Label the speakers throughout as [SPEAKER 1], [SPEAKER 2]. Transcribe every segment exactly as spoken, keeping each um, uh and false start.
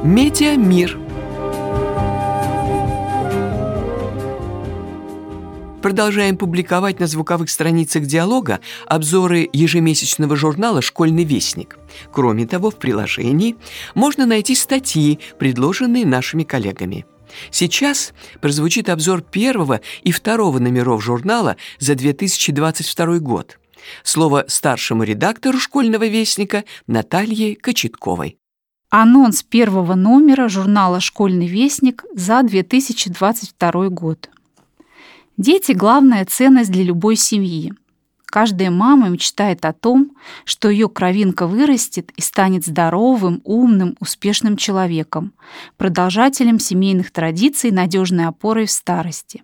[SPEAKER 1] Медиамир. Продолжаем публиковать на звуковых страницах «Диалога» обзоры ежемесячного журнала «Школьный вестник». Кроме того, в приложении можно найти статьи, предложенные нашими коллегами. Сейчас прозвучит обзор первого и второго номеров журнала за две тысячи двадцать второй год. Слово старшему редактору «Школьного вестника» Наталье Кочетковой.
[SPEAKER 2] Анонс первого номера журнала «Школьный вестник» за две тысячи двадцать второй год. Дети – главная ценность для любой семьи. Каждая мама мечтает о том, что ее кровинка вырастет и станет здоровым, умным, успешным человеком, продолжателем семейных традиций, надежной опорой в старости.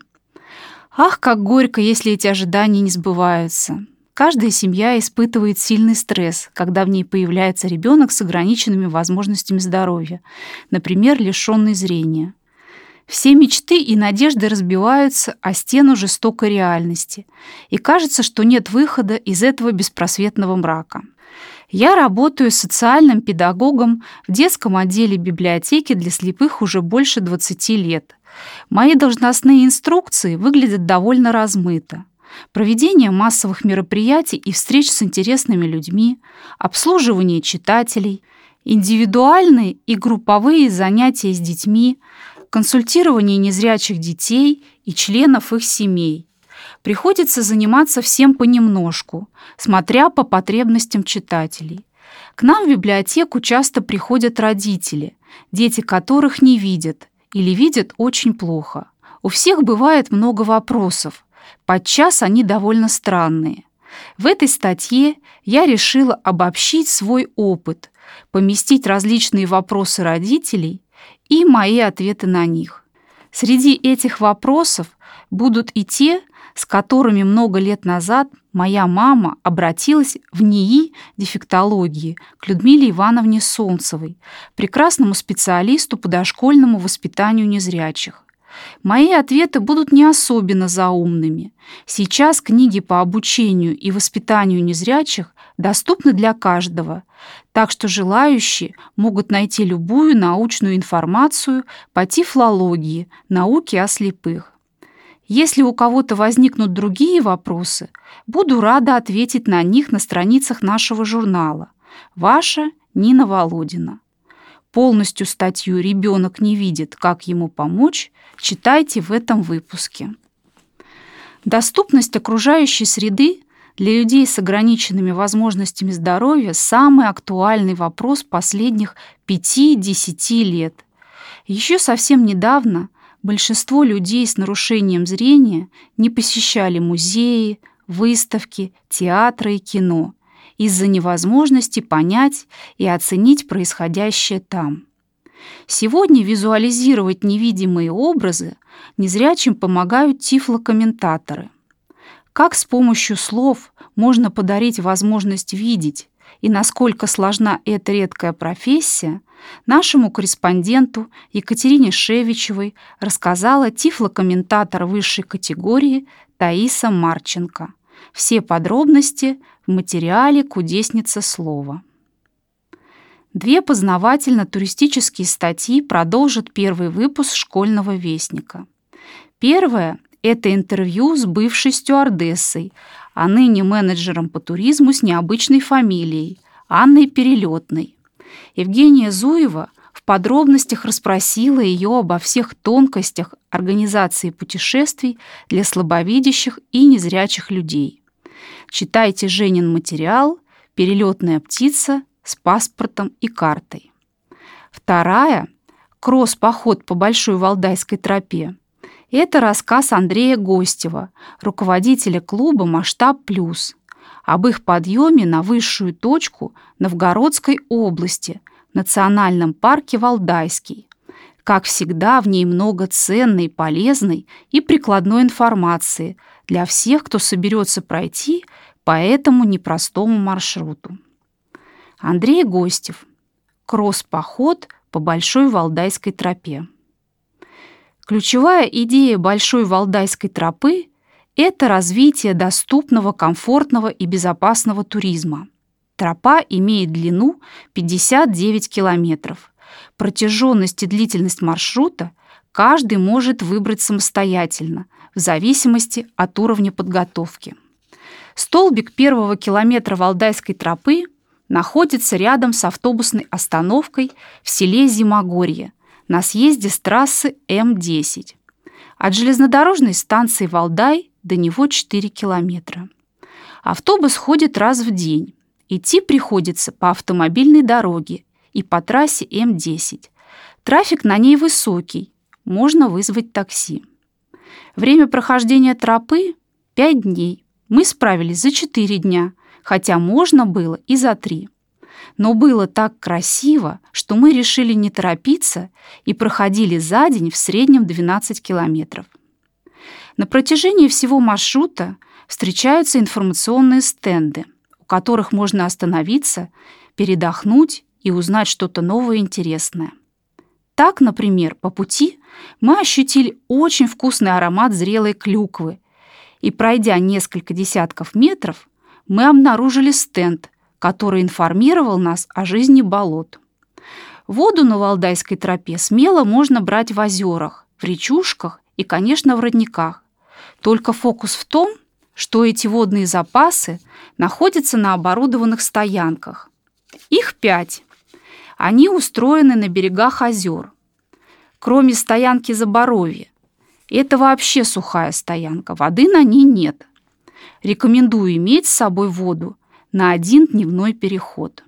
[SPEAKER 2] Ах, как горько, если эти ожидания не сбываются. Каждая семья испытывает сильный стресс, когда в ней появляется ребенок с ограниченными возможностями здоровья, например, лишенный зрения. Все мечты и надежды разбиваются о стену жестокой реальности, и кажется, что нет выхода из этого беспросветного мрака. Я работаю социальным педагогом в детском отделе библиотеки для слепых уже больше двадцати лет. Мои должностные инструкции выглядят довольно размыто. Проведение массовых мероприятий и встреч с интересными людьми, обслуживание читателей, индивидуальные и групповые занятия с детьми, консультирование незрячих детей и членов их семей. Приходится заниматься всем понемножку, смотря по потребностям читателей. К нам в библиотеку часто приходят родители, дети которых не видят или видят очень плохо. У всех бывает много вопросов, подчас они довольно странные. В этой статье я решила обобщить свой опыт, поместить различные вопросы родителей и мои ответы на них. Среди этих вопросов будут и те, с которыми много лет назад моя мама обратилась в НИИ дефектологии к Людмиле Ивановне Солнцевой, прекрасному специалисту по дошкольному воспитанию незрячих. Мои ответы будут не особенно заумными. Сейчас книги по обучению и воспитанию незрячих доступны для каждого, так что желающие могут найти любую научную информацию по тифлологии, науке о слепых. Если у кого-то возникнут другие вопросы, буду рада ответить на них на страницах нашего журнала. Ваша Нина Володина. Полностью статью «Ребенок не видит, как ему помочь» читайте в этом выпуске. Доступность окружающей среды для людей с ограниченными возможностями здоровья – самый актуальный вопрос последних пяти-десяти лет. Еще совсем недавно большинство людей с нарушением зрения не посещали музеи, выставки, театры и кино из-за невозможности понять и оценить происходящее там. Сегодня визуализировать невидимые образы незрячим помогают тифлокомментаторы. Как с помощью слов можно подарить возможность видеть и насколько сложна эта редкая профессия, нашему корреспонденту Екатерине Шевичевой рассказала тифлокомментатор высшей категории Таиса Марченко. Все подробности в материале «Кудесница слова». Две познавательно-туристические статьи продолжат первый выпуск «Школьного вестника». Первая – это интервью с бывшей стюардессой, а ныне менеджером по туризму с необычной фамилией – Анной Перелетной. Евгения Зуева в подробностях расспросила ее обо всех тонкостях организации путешествий для слабовидящих и незрячих людей. Читайте Женин материал «Перелетная птица» с паспортом и картой. Вторая – кросс-поход по Большой Валдайской тропе. Это рассказ Андрея Гостева, руководителя клуба «Масштаб Плюс», об их подъеме на высшую точку Новгородской области, в национальном парке Валдайский. Как всегда, в ней много ценной, полезной и прикладной информации для всех, кто соберется пройти по этому непростому маршруту. Андрей Гостев. Кросс-поход по Большой Валдайской тропе. Ключевая идея Большой Валдайской тропы – это развитие доступного, комфортного и безопасного туризма. Тропа имеет длину пятьдесят девять километров, протяженность и длительность маршрута каждый может выбрать самостоятельно, в зависимости от уровня подготовки. Столбик первого километра Валдайской тропы находится рядом с автобусной остановкой в селе Зимогорье на съезде с трассы эм десять. От железнодорожной станции Валдай до него четыре километра. Автобус ходит раз в день. Идти приходится по автомобильной дороге и по трассе эм десять. Трафик на ней высокий, можно вызвать такси. Время прохождения тропы – пять дней. Мы справились за четыре дня, хотя можно было и за три. Но было так красиво, что мы решили не торопиться и проходили за день в среднем двенадцать километров. На протяжении всего маршрута встречаются информационные стенды, у которых можно остановиться, передохнуть и узнать что-то новое и интересное. Так, например, по пути мы ощутили очень вкусный аромат зрелой клюквы, и, пройдя несколько десятков метров, мы обнаружили стенд, который информировал нас о жизни болот. Воду на Валдайской тропе смело можно брать в озерах, в речушках и, конечно, в родниках. Только фокус в том, что эти водные запасы находятся на оборудованных стоянках. Их пять. Они устроены на берегах озер. Кроме стоянки Заборовье. Это вообще сухая стоянка, воды на ней нет. Рекомендую иметь с собой воду на один дневной переход.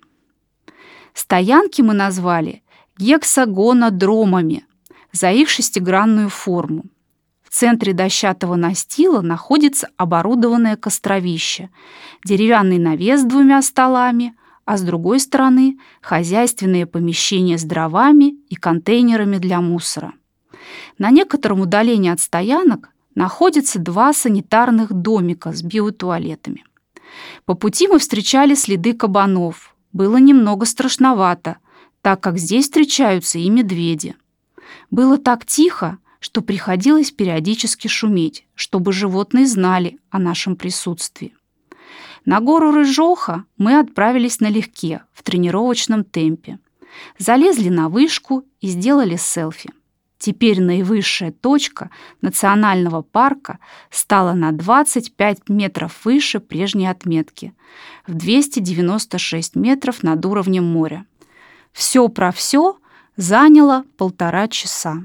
[SPEAKER 2] Стоянки мы назвали гексагонодромами за их шестигранную форму. В центре дощатого настила находится оборудованное костровище, деревянный навес с двумя столами, а с другой стороны хозяйственные помещения с дровами и контейнерами для мусора. На некотором удалении от стоянок находятся два санитарных домика с биотуалетами. По пути мы встречали следы кабанов. Было немного страшновато, так как здесь встречаются и медведи. Было так тихо, что приходилось периодически шуметь, чтобы животные знали о нашем присутствии. На гору Рыжоха мы отправились налегке, в тренировочном темпе. Залезли на вышку и сделали селфи. Теперь наивысшая точка национального парка стала на двадцать пять метров выше прежней отметки, в двести девяносто шесть метров над уровнем моря. Все про все заняло полтора часа.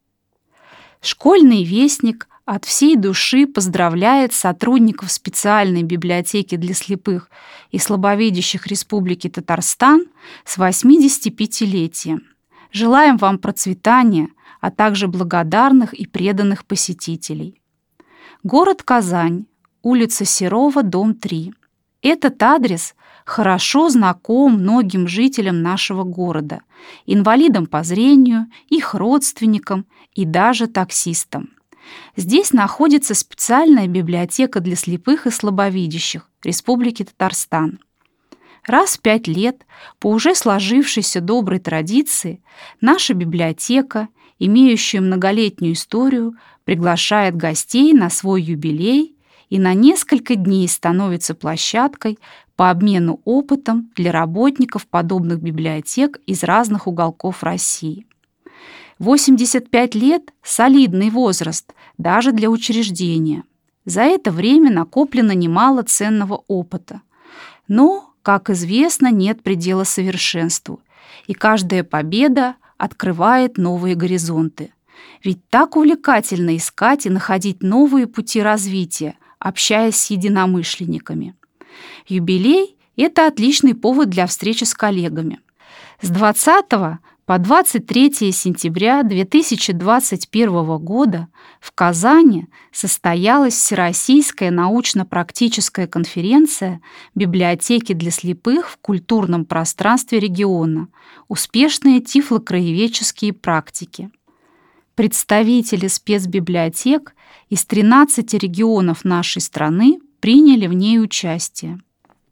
[SPEAKER 2] Школьный вестник от всей души поздравляет сотрудников специальной библиотеки для слепых и слабовидящих Республики Татарстан с восьмидесятипятилетием. Желаем вам процветания, а также благодарных и преданных посетителей. Город Казань, улица Серова, дом три. Этот адрес хорошо знаком многим жителям нашего города, инвалидам по зрению, их родственникам и даже таксистам. Здесь находится специальная библиотека для слепых и слабовидящих Республики Татарстан. Раз в пять лет, по уже сложившейся доброй традиции, наша библиотека, имеющая многолетнюю историю, приглашает гостей на свой юбилей и на несколько дней становится площадкой по обмену опытом для работников подобных библиотек из разных уголков России. восемьдесят пять лет – солидный возраст даже для учреждения. За это время накоплено немало ценного опыта. Но, как известно, нет предела совершенству, и каждая победа открывает новые горизонты. Ведь так увлекательно искать и находить новые пути развития, общаясь с единомышленниками. Юбилей – это отличный повод для встречи с коллегами. С двадцатого по двадцать третье сентября две тысячи двадцать первого года в Казани состоялась Всероссийская научно-практическая конференция «Библиотеки для слепых в культурном пространстве региона. Успешные тифлокраеведческие практики». Представители спецбиблиотек из тринадцати регионов нашей страны приняли в ней участие.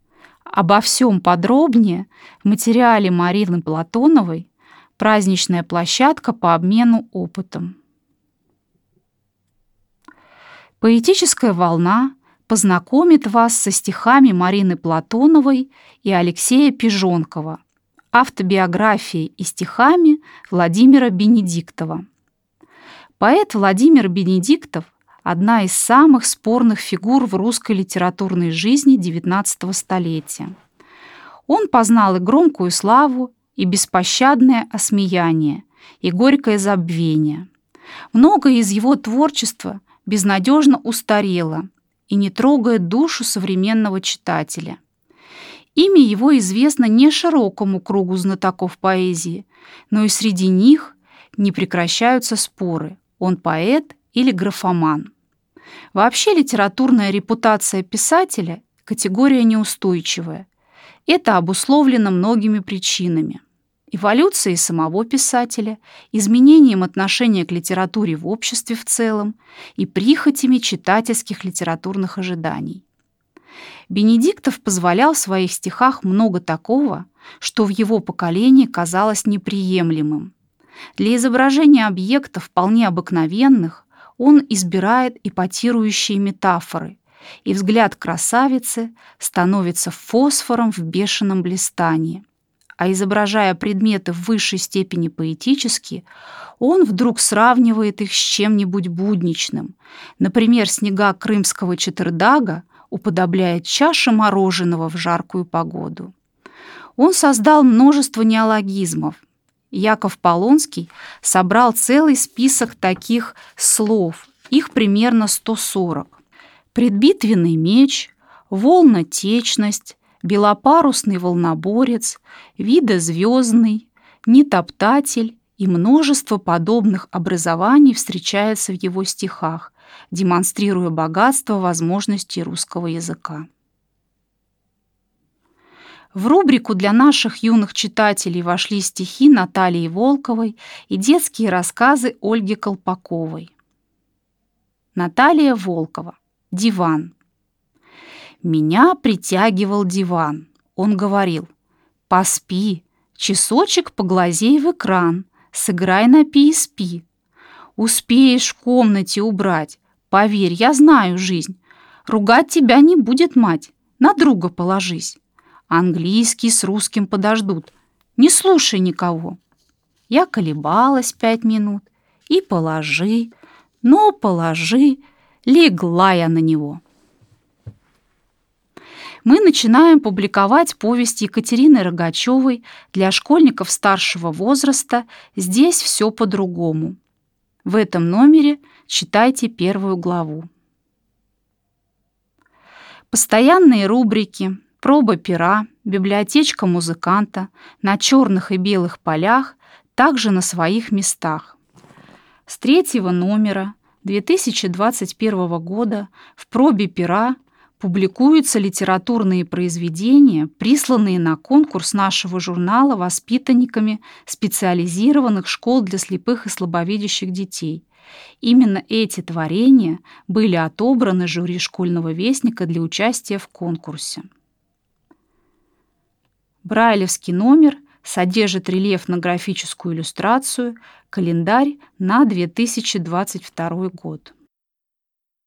[SPEAKER 2] Обо всем подробнее в материале Марины Платоновой «Праздничная площадка по обмену опытом». Поэтическая волна познакомит вас со стихами Марины Платоновой и Алексея Пижонкова, автобиографией и стихами Владимира Бенедиктова. Поэт Владимир Бенедиктов – одна из самых спорных фигур в русской литературной жизни девятнадцатого столетия. Он познал и громкую славу, и беспощадное осмеяние, и горькое забвение. Многое из его творчества безнадежно устарело и не трогает душу современного читателя. Имя его известно не широкому кругу знатоков поэзии, но и среди них не прекращаются споры, он поэт или графоман. Вообще литературная репутация писателя – категория неустойчивая. Это обусловлено многими причинами. Эволюцией самого писателя, изменением отношения к литературе в обществе в целом и прихотями читательских литературных ожиданий. Бенедиктов позволял в своих стихах много такого, что в его поколении казалось неприемлемым. Для изображения объектов вполне обыкновенных он избирает эпатирующие метафоры, и взгляд красавицы становится фосфором в бешеном блистании. А изображая предметы в высшей степени поэтически, он вдруг сравнивает их с чем-нибудь будничным. Например, снега крымского Четырдага уподобляет чаше мороженого в жаркую погоду. Он создал множество неологизмов. Яков Полонский собрал целый список таких слов, их примерно сто сорок. Предбитвенный меч, волнотечность, белопарусный волноборец, видозвездный, нетоптатель и множество подобных образований встречается в его стихах, демонстрируя богатство возможностей русского языка. В рубрику для наших юных читателей вошли стихи Натальи Волковой и детские рассказы Ольги Колпаковой. Наталья Волкова. Диван. Меня притягивал диван. Он говорил: «Поспи, часочек поглазей в экран, сыграй на пи эс пи. Успеешь в комнате убрать, поверь, я знаю жизнь. Ругать тебя не будет мать, на друга положись. Английский с русским подождут, не слушай никого». Я колебалась пять минут, и положи, но положи, легла я на него. Мы начинаем публиковать повесть Екатерины Рогачевой для школьников старшего возраста «Здесь все по-другому». В этом номере читайте первую главу. Постоянные рубрики «Проба пера», «Библиотечка музыканта» на черных и белых полях также на своих местах. С третьего номера две тысячи двадцать первого года в «Пробе пера» публикуются литературные произведения, присланные на конкурс нашего журнала воспитанниками специализированных школ для слепых и слабовидящих детей. Именно эти творения были отобраны жюри школьного вестника для участия в конкурсе. Брайлевский номер содержит рельефно-графическую иллюстрацию «Календарь на две тысячи двадцать второй год».